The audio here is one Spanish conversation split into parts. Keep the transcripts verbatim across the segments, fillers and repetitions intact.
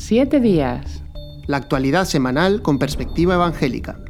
Siete días. La actualidad semanal con perspectiva evangélica.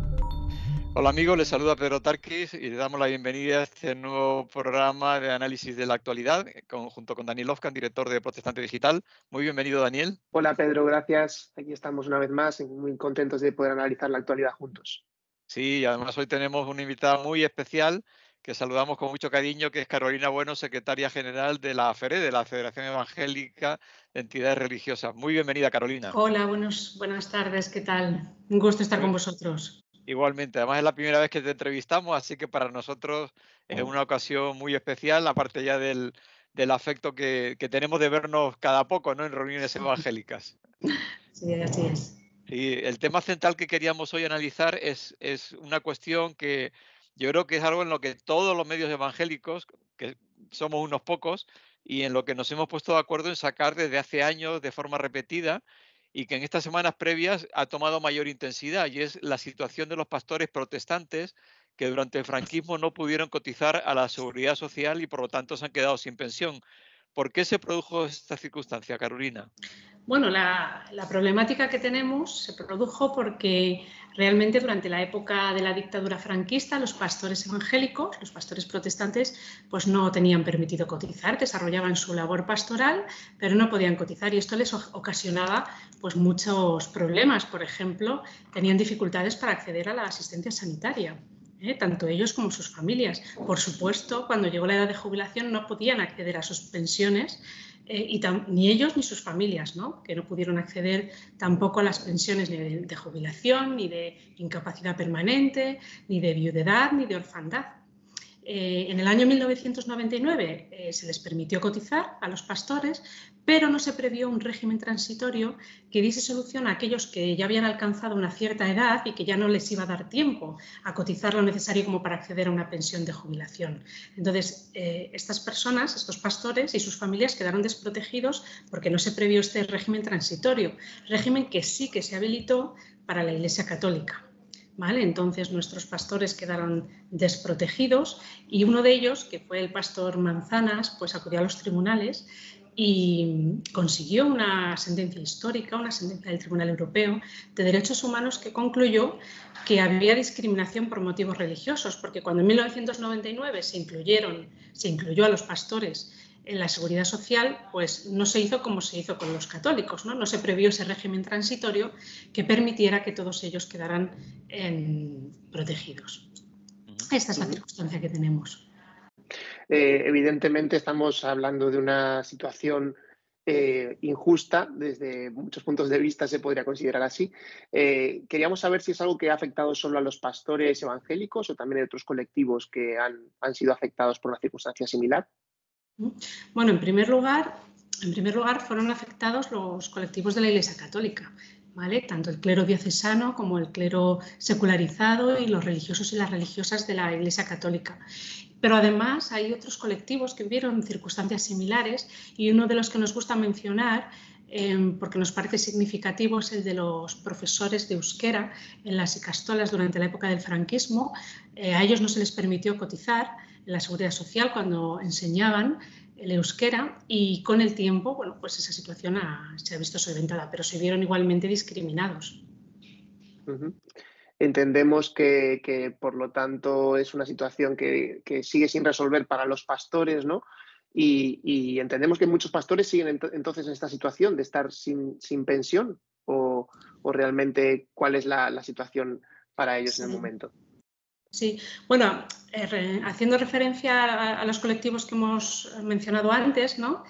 Hola amigos, les saluda Pedro Tarquis y le damos la bienvenida a este nuevo programa de análisis de la actualidad con, junto con Daniel Ofkan, director de Protestante Digital. Muy bienvenido, Daniel. Hola Pedro, gracias. Aquí estamos una vez más, muy contentos de poder analizar la actualidad juntos. Sí, además hoy tenemos una invitada muy especial que saludamos con mucho cariño, que es Carolina Bueno, secretaria general de la FERE, de la Federación Evangélica de Entidades Religiosas. Muy bienvenida, Carolina. Hola, buenos, buenas tardes, ¿qué tal? Un gusto estar Muy, con vosotros. Igualmente, además es la primera vez que te entrevistamos, así que para nosotros es una ocasión muy especial, aparte ya del, del afecto que, que tenemos de vernos cada poco, ¿no?, en reuniones evangélicas. Sí, así es. Y el tema central que queríamos hoy analizar es, es una cuestión que yo creo que es algo en lo que todos los medios evangélicos, que somos unos pocos, y en lo que nos hemos puesto de acuerdo en sacar desde hace años de forma repetida y que en estas semanas previas ha tomado mayor intensidad, y es la situación de los pastores protestantes que durante el franquismo no pudieron cotizar a la Seguridad Social y por lo tanto se han quedado sin pensión. ¿Por qué se produjo esta circunstancia, Carolina? Bueno, la, la problemática que tenemos se produjo porque realmente durante la época de la dictadura franquista los pastores evangélicos, los pastores protestantes, pues no tenían permitido cotizar, desarrollaban su labor pastoral, pero no podían cotizar y esto les ocasionaba pues muchos problemas. Por ejemplo, tenían dificultades para acceder a la asistencia sanitaria. ¿Eh? Tanto ellos como sus familias. Por supuesto, cuando llegó la edad de jubilación no podían acceder a sus pensiones, eh, y ni ellos ni sus familias, ¿no? Que no pudieron acceder tampoco a las pensiones ni de, de jubilación, ni de incapacidad permanente, ni de viudedad, ni de orfandad. Eh, en el año mil novecientos noventa y nueve eh, se les permitió cotizar a los pastores, pero no se previó un régimen transitorio que diese solución a aquellos que ya habían alcanzado una cierta edad y que ya no les iba a dar tiempo a cotizar lo necesario como para acceder a una pensión de jubilación. Entonces, eh, estas personas, estos pastores y sus familias quedaron desprotegidos porque no se previó este régimen transitorio, régimen que sí que se habilitó para la Iglesia Católica. ¿Vale? Entonces nuestros pastores quedaron desprotegidos y uno de ellos, que fue el pastor Manzanas, pues acudió a los tribunales y consiguió una sentencia histórica, una sentencia del Tribunal Europeo de Derechos Humanos que concluyó que había discriminación por motivos religiosos, porque cuando en mil novecientos noventa y nueve se incluyeron, se incluyó a los pastores en la Seguridad Social, pues no se hizo como se hizo con los católicos, ¿no? No se previó ese régimen transitorio que permitiera que todos ellos quedaran en, protegidos. Esta es la circunstancia que tenemos. Eh, evidentemente estamos hablando de una situación eh, injusta, desde muchos puntos de vista se podría considerar así. Eh, queríamos saber si es algo que ha afectado solo a los pastores evangélicos o también a otros colectivos que han, han sido afectados por una circunstancia similar. Bueno, en primer lugar, en primer lugar fueron afectados los colectivos de la Iglesia Católica, ¿vale? Tanto el clero diocesano como el clero secularizado y los religiosos y las religiosas de la Iglesia Católica. Pero además hay otros colectivos que vivieron circunstancias similares y uno de los que nos gusta mencionar, eh, porque nos parece significativo, es el de los profesores de euskera en las ikastolas durante la época del franquismo. Eh, a ellos no se les permitió cotizar en la Seguridad Social cuando enseñaban el euskera y con el tiempo, bueno, pues esa situación ha, se ha visto solventada, pero se vieron igualmente discriminados. Uh-huh. Entendemos que, que, por lo tanto, es una situación que, que sigue sin resolver para los pastores, ¿no? Y, y entendemos que muchos pastores siguen ent entonces en esta situación de estar sin, sin pensión, o, o realmente cuál es la, la situación para ellos sí. en el momento. Sí, bueno, eh, re, haciendo referencia a, a los colectivos que hemos mencionado antes, ¿no?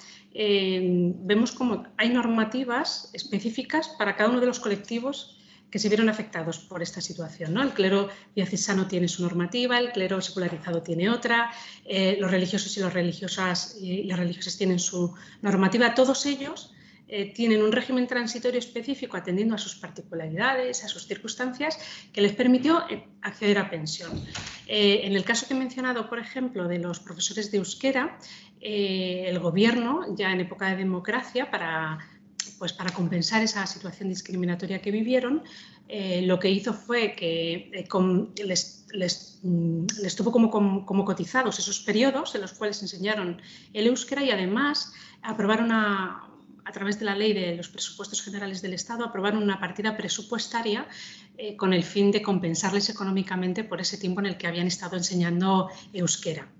Eh, vemos como hay normativas específicas para cada uno de los colectivos que se vieron afectados por esta situación, ¿no? El clero diocesano tiene su normativa, el clero secularizado tiene otra, eh, los religiosos y, los religiosas, y las religiosas tienen su normativa. Todos ellos eh, tienen un régimen transitorio específico atendiendo a sus particularidades, a sus circunstancias, que les permitió acceder a pensión. Eh, en el caso que he mencionado, por ejemplo, de los profesores de euskera, eh, el gobierno, ya en época de democracia, para... pues para compensar esa situación discriminatoria que vivieron, eh, lo que hizo fue que eh, con, les, les, les tuvo como, como, como cotizados esos periodos en los cuales enseñaron el euskera y además aprobaron a, a través de la ley de los presupuestos generales del Estado, aprobaron una partida presupuestaria eh, con el fin de compensarles económicamente por ese tiempo en el que habían estado enseñando euskera.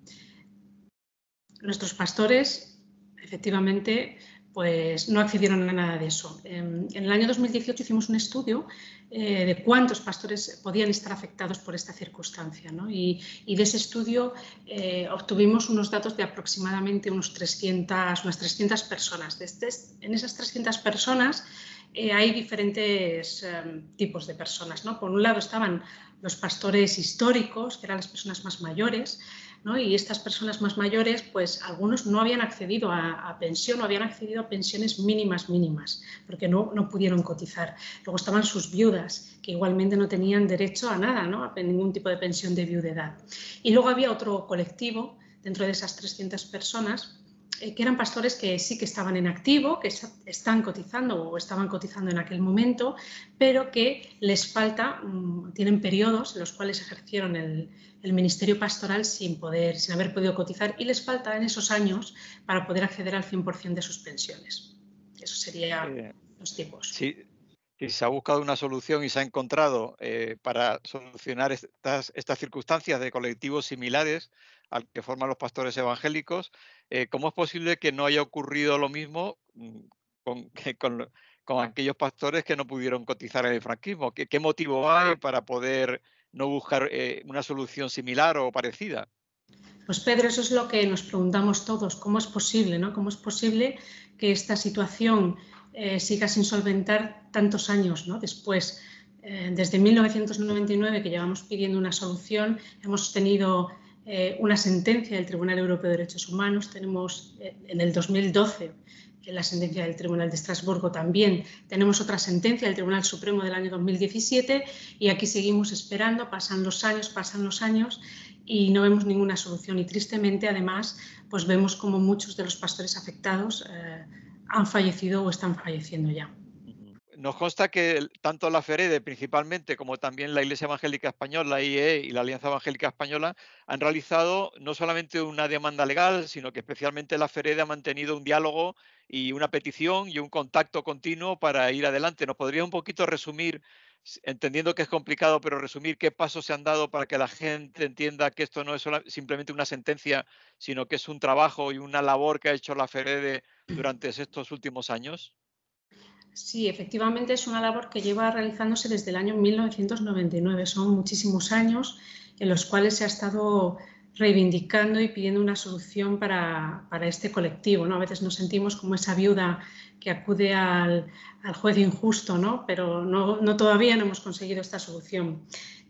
Nuestros pastores, efectivamente, pues no accedieron a nada de eso. En el año dos mil dieciocho hicimos un estudio eh, de cuántos pastores podían estar afectados por esta circunstancia, ¿no? y, y de ese estudio eh, obtuvimos unos datos de aproximadamente unos trescientas, unas trescientas personas. Desde, en esas trescientas personas eh, hay diferentes eh, tipos de personas, ¿no? Por un lado estaban los pastores históricos, que eran las personas más mayores, ¿no? Y estas personas más mayores, pues algunos no habían accedido a, a pensión, no habían accedido a pensiones mínimas mínimas, porque no, no pudieron cotizar. Luego estaban sus viudas, que igualmente no tenían derecho a nada, ¿no? A ningún tipo de pensión de viudedad. Y luego había otro colectivo, dentro de esas trescientas personas, eh, que eran pastores que sí que estaban en activo, que están cotizando o estaban cotizando en aquel momento, pero que les falta, um, tienen periodos en los cuales ejercieron el el ministerio pastoral sin poder, sin haber podido cotizar, y les falta en esos años para poder acceder al cien por cien de sus pensiones. Eso sería eh, los tipos. Sí, si se ha buscado una solución y se ha encontrado eh, para solucionar estas, estas circunstancias de colectivos similares al que forman los pastores evangélicos, eh, ¿cómo es posible que no haya ocurrido lo mismo con, con, con aquellos pastores que no pudieron cotizar en el franquismo? ¿Qué, qué motivo hay para poder no buscar eh, una solución similar o parecida? Pues Pedro, eso es lo que nos preguntamos todos, ¿cómo es posible, ¿no? ¿Cómo es posible que esta situación eh, siga sin solventar tantos años, ¿no? Después? Eh, desde mil novecientos noventa y nueve, que llevamos pidiendo una solución, hemos tenido eh, una sentencia del Tribunal Europeo de Derechos Humanos, tenemos eh, en el dos mil doce la sentencia del Tribunal de Estrasburgo también, tenemos otra sentencia del Tribunal Supremo del año dos mil diecisiete y aquí seguimos esperando, pasan los años, pasan los años y no vemos ninguna solución. Y tristemente, además, pues vemos como muchos de los pastores afectados eh, han fallecido o están falleciendo ya. Nos consta que tanto la FEREDE principalmente como también la Iglesia Evangélica Española, la I E E y la Alianza Evangélica Española han realizado no solamente una demanda legal, sino que especialmente la FEREDE ha mantenido un diálogo y una petición y un contacto continuo para ir adelante. ¿Nos podría un poquito resumir, entendiendo que es complicado, pero resumir qué pasos se han dado para que la gente entienda que esto no es simplemente una sentencia, sino que es un trabajo y una labor que ha hecho la FEREDE durante estos últimos años? Sí, efectivamente es una labor que lleva realizándose desde el año mil novecientos noventa y nueve. Son muchísimos años en los cuales se ha estado reivindicando y pidiendo una solución para, para este colectivo, ¿no? A veces nos sentimos como esa viuda que acude al, al juez injusto, ¿no? Pero no, no, todavía no hemos conseguido esta solución.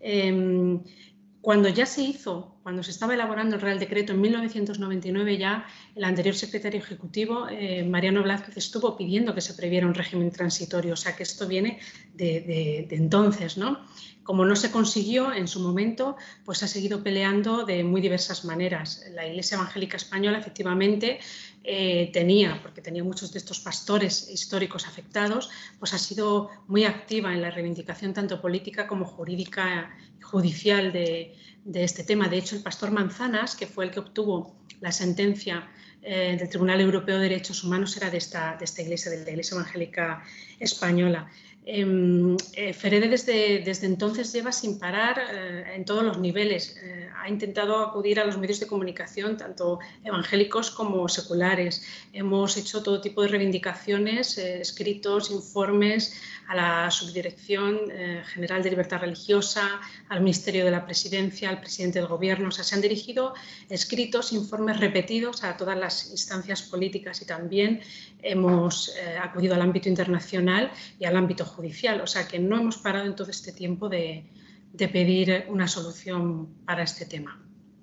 Eh, Cuando ya se hizo, cuando se estaba elaborando el Real Decreto en mil novecientos noventa y nueve, ya el anterior secretario ejecutivo, eh, Mariano Blázquez, estuvo pidiendo que se previera un régimen transitorio, o sea que esto viene de, de, de entonces, ¿no? Como no se consiguió en su momento, pues ha seguido peleando de muy diversas maneras. La Iglesia Evangélica Española, efectivamente, eh, tenía, porque tenía muchos de estos pastores históricos afectados, pues ha sido muy activa en la reivindicación tanto política como jurídica y judicial de, de este tema. De hecho, el pastor Manzanas, que fue el que obtuvo la sentencia eh, del Tribunal Europeo de Derechos Humanos, era de esta, de esta iglesia, de la Iglesia Evangélica Española. Eh, eh, FEREDE desde, desde entonces lleva sin parar eh, en todos los niveles. Eh, ha intentado acudir a los medios de comunicación, tanto evangélicos como seculares. Hemos hecho todo tipo de reivindicaciones, eh, escritos, informes a la Subdirección eh, General de Libertad Religiosa, al Ministerio de la Presidencia, al presidente del Gobierno. O sea, se han dirigido escritos, informes repetidos a todas las instancias políticas y también hemos eh, acudido al ámbito internacional y al ámbito judicial. O sea, que no hemos parado en todo este tiempo de, de pedir una solución para este tema.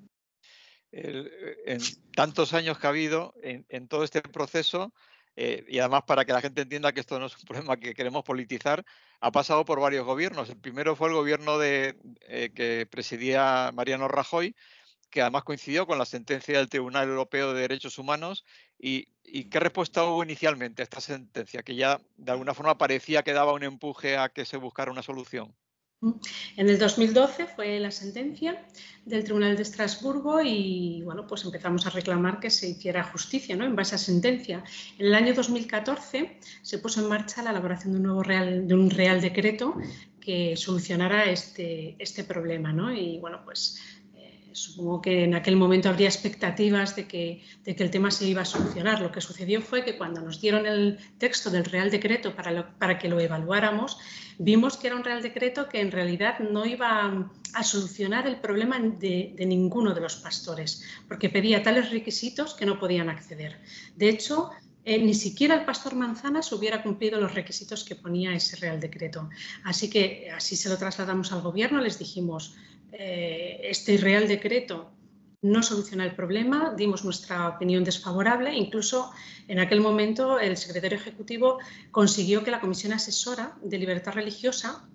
El, en tantos años que ha habido en, en todo este proceso, eh, y además para que la gente entienda que esto no es un problema que queremos politizar, ha pasado por varios gobiernos. El primero fue el gobierno de, eh, que presidía Mariano Rajoy, que además coincidió con la sentencia del Tribunal Europeo de Derechos Humanos. ¿Y, y qué respuesta hubo inicialmente a esta sentencia? Que ya de alguna forma parecía que daba un empuje a que se buscara una solución. En el dos mil doce fue la sentencia del Tribunal de Estrasburgo y bueno, pues empezamos a reclamar que se hiciera justicia, ¿no?, en base a sentencia. En el año dos mil catorce se puso en marcha la elaboración de un nuevo real, de un real decreto que solucionara este, este problema, ¿no? Y bueno, pues eh, supongo que en aquel momento habría expectativas de que, de que el tema se iba a solucionar. Lo que sucedió fue que cuando nos dieron el texto del real decreto para, lo, para que lo evaluáramos, vimos que era un real decreto que en realidad no iba a solucionar el problema de, de ninguno de los pastores, porque pedía tales requisitos que no podían acceder. De hecho, eh, ni siquiera el pastor Manzanas hubiera cumplido los requisitos que ponía ese real decreto. Así que así se lo trasladamos al gobierno, les dijimos, eh, este real decreto no soluciona el problema, dimos nuestra opinión desfavorable. Incluso en aquel momento el secretario ejecutivo consiguió que la Comisión Asesora de Libertad Religiosa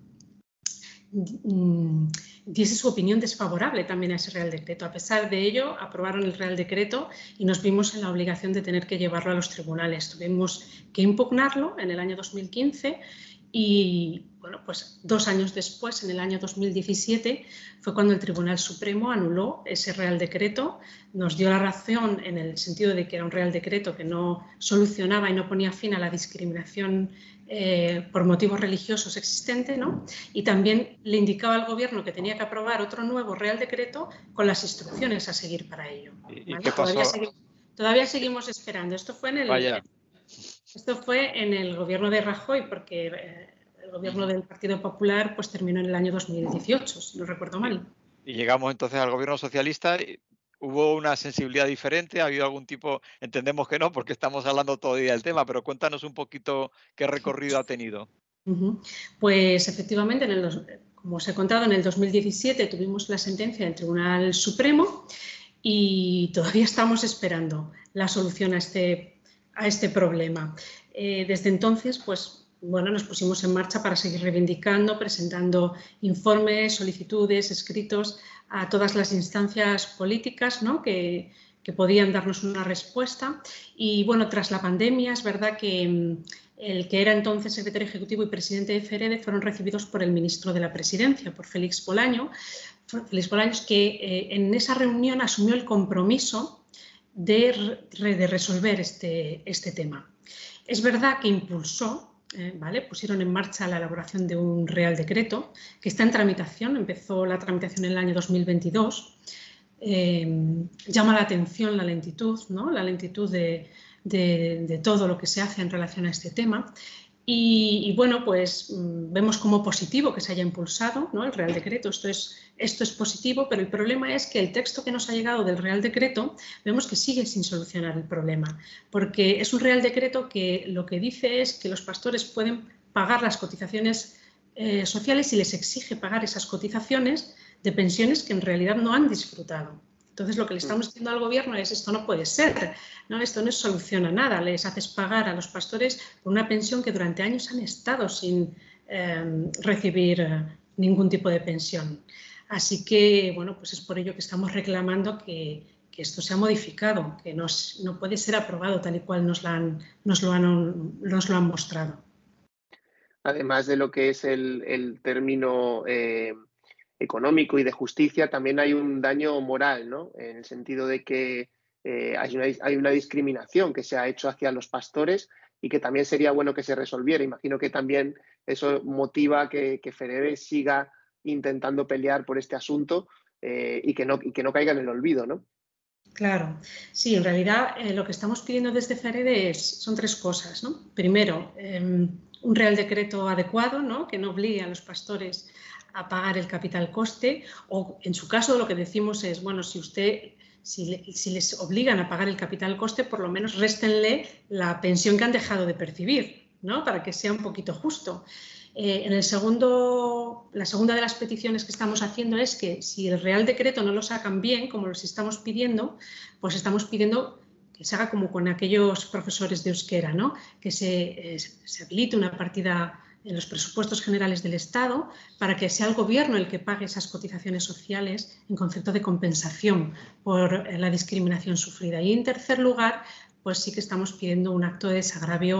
diese su opinión desfavorable también a ese Real Decreto. A pesar de ello, aprobaron el Real Decreto y nos vimos en la obligación de tener que llevarlo a los tribunales. Tuvimos que impugnarlo en el año dos mil quince y, bueno, pues dos años después, en el año dos mil diecisiete, fue cuando el Tribunal Supremo anuló ese Real Decreto, nos dio la razón en el sentido de que era un Real Decreto que no solucionaba y no ponía fin a la discriminación eh, por motivos religiosos existente, ¿no? Y también le indicaba al Gobierno que tenía que aprobar otro nuevo Real Decreto con las instrucciones a seguir para ello. ¿Vale? ¿Y qué pasó? Todavía, segui todavía seguimos esperando. Esto fue en el... Vaya. Esto fue en el gobierno de Rajoy, porque el gobierno del Partido Popular pues, terminó en el año dos mil dieciocho, si no recuerdo mal. Y llegamos entonces al gobierno socialista. ¿Hubo una sensibilidad diferente? ¿Ha habido algún tipo? Entendemos que no, porque estamos hablando todo el día del tema, pero cuéntanos un poquito qué recorrido ha tenido. Uh-huh. Pues efectivamente, en el, como os he contado, en el dos mil diecisiete tuvimos la sentencia del Tribunal Supremo y todavía estamos esperando la solución a este a este problema. Eh, desde entonces, pues, bueno, nos pusimos en marcha para seguir reivindicando, presentando informes, solicitudes, escritos a todas las instancias políticas, ¿no?, que, que podían darnos una respuesta. Y, bueno, tras la pandemia, es verdad que el que era entonces secretario ejecutivo y presidente de FEREDE fueron recibidos por el ministro de la Presidencia, por Félix Bolaño, Félix Bolaños, que eh, en esa reunión asumió el compromiso De, de resolver este, este tema. Es verdad que impulsó, eh, ¿vale? pusieron en marcha la elaboración de un Real Decreto que está en tramitación, empezó la tramitación en el año dos mil veintidós. Eh, llama la atención la lentitud, ¿no? la lentitud de, de, de todo lo que se hace en relación a este tema. Y, y bueno, pues vemos como positivo que se haya impulsado, ¿no?, el Real Decreto. Esto es, esto es positivo, pero el problema es que el texto que nos ha llegado del Real Decreto vemos que sigue sin solucionar el problema, porque es un Real Decreto que lo que dice es que los pastores pueden pagar las cotizaciones eh, sociales y les exige pagar esas cotizaciones de pensiones que en realidad no han disfrutado. Entonces, lo que le estamos diciendo al Gobierno es esto no puede ser, ¿no? Esto no soluciona nada, les haces pagar a los pastores por una pensión que durante años han estado sin eh, recibir eh, ningún tipo de pensión. Así que, bueno, pues es por ello que estamos reclamando que, que esto sea modificado, que nos, no puede ser aprobado tal y cual nos lo han, nos lo han, nos lo han mostrado. Además de lo que es el, el término eh, económico y de justicia, también hay un daño moral, ¿no? En el sentido de que eh, hay, una, hay una discriminación que se ha hecho hacia los pastores y que también sería bueno que se resolviera. Imagino que también eso motiva que, que FEREDE siga intentando pelear por este asunto eh, y, que no, y que no caiga en el olvido, ¿no? Claro, sí, en realidad eh, lo que estamos pidiendo desde FEREDE es, son tres cosas, ¿no? Primero, eh, un Real Decreto adecuado, ¿no?, que no obligue a los pastores a pagar el capital coste, o en su caso lo que decimos es, bueno, si usted, si, le, si les obligan a pagar el capital coste, por lo menos réstenle la pensión que han dejado de percibir, ¿no?, para que sea un poquito justo. Eh, en el segundo, la segunda de las peticiones que estamos haciendo es que si el Real Decreto no lo sacan bien, como los estamos pidiendo, pues estamos pidiendo que se haga como con aquellos profesores de euskera, ¿no?, que se, eh, se habilite una partida en los presupuestos generales del Estado para que sea el Gobierno el que pague esas cotizaciones sociales en concepto de compensación por la discriminación sufrida. Y en tercer lugar, pues sí que estamos pidiendo un acto de desagravio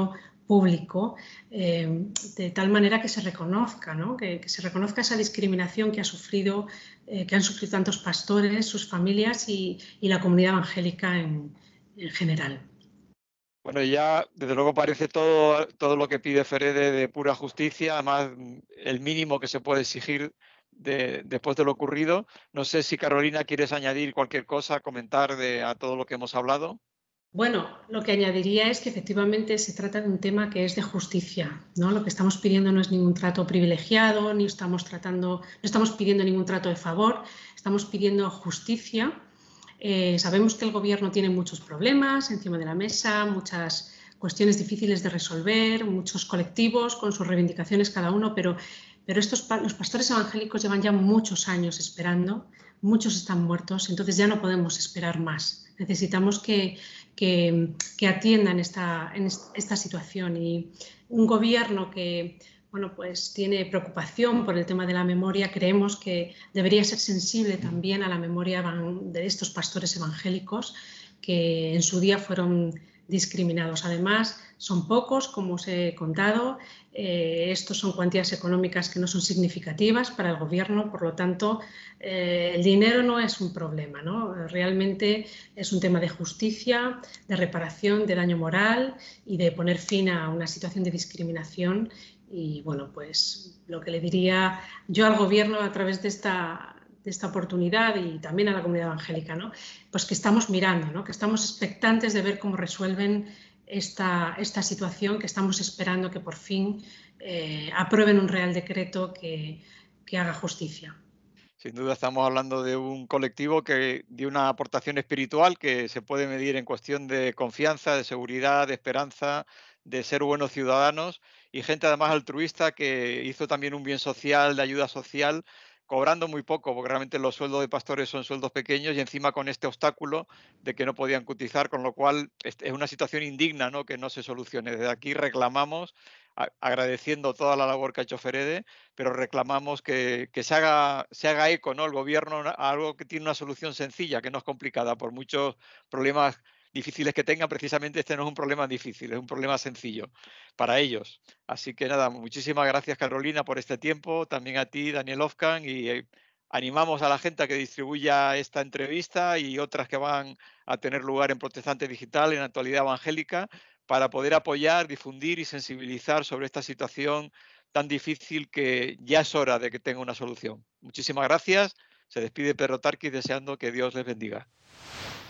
público, eh, de tal manera que se reconozca, ¿no? que, que se reconozca esa discriminación que, ha sufrido, eh, que han sufrido tantos pastores, sus familias y, y la comunidad evangélica en, en general. Bueno, ya desde luego parece todo, todo lo que pide Ferede de pura justicia, además el mínimo que se puede exigir de, después de lo ocurrido. No sé si Carolina quieres añadir cualquier cosa, comentar de, a todo lo que hemos hablado. Bueno, lo que añadiría es que efectivamente se trata de un tema que es de justicia, ¿no? Lo que estamos pidiendo no es ningún trato privilegiado, ni estamos tratando, no estamos pidiendo ningún trato de favor, estamos pidiendo justicia. Eh, sabemos que el gobierno tiene muchos problemas encima de la mesa, muchas cuestiones difíciles de resolver, muchos colectivos con sus reivindicaciones cada uno, pero, pero estos, los pastores evangélicos llevan ya muchos años esperando, muchos están muertos, entonces ya no podemos esperar más. Necesitamos que, que, que atiendan esta, en esta situación, y un gobierno que bueno, pues tiene preocupación por el tema de la memoria, creemos que debería ser sensible también a la memoria de estos pastores evangélicos que en su día fueron discriminados. Además, son pocos, como os he contado, eh, estos son cuantías económicas que no son significativas para el gobierno, por lo tanto, eh, el dinero no es un problema, ¿no? Realmente es un tema de justicia, de reparación, de daño moral y de poner fin a una situación de discriminación. Y bueno, pues lo que le diría yo al gobierno a través de esta, de esta oportunidad, y también a la comunidad evangélica, ¿no? Pues que estamos mirando, ¿no? Que estamos expectantes de ver cómo resuelven esta, esta situación, que estamos esperando que por fin eh, aprueben un real decreto que, que haga justicia. Sin duda estamos hablando de un colectivo que dio una aportación espiritual que se puede medir en cuestión de confianza, de seguridad, de esperanza, de ser buenos ciudadanos, y gente además altruista que hizo también un bien social, de ayuda social, cobrando muy poco, porque realmente los sueldos de pastores son sueldos pequeños, y encima con este obstáculo de que no podían cotizar, con lo cual es una situación indigna, ¿no?, que no se solucione. Desde aquí reclamamos, a, agradeciendo toda la labor que ha hecho Ferede, pero reclamamos que, que se, haga, se haga eco, ¿no?, el gobierno, a algo que tiene una solución sencilla, que no es complicada, por muchos problemas difíciles que tengan. Precisamente este no es un problema difícil, es un problema sencillo para ellos. Así que nada, muchísimas gracias, Carolina, por este tiempo, también a ti, Daniel Ofcan, y eh, animamos a la gente a que distribuya esta entrevista y otras que van a tener lugar en Protestante Digital, en Actualidad Evangélica, para poder apoyar, difundir y sensibilizar sobre esta situación tan difícil que ya es hora de que tenga una solución. Muchísimas gracias. Se despide Pedro Tarquis deseando que Dios les bendiga.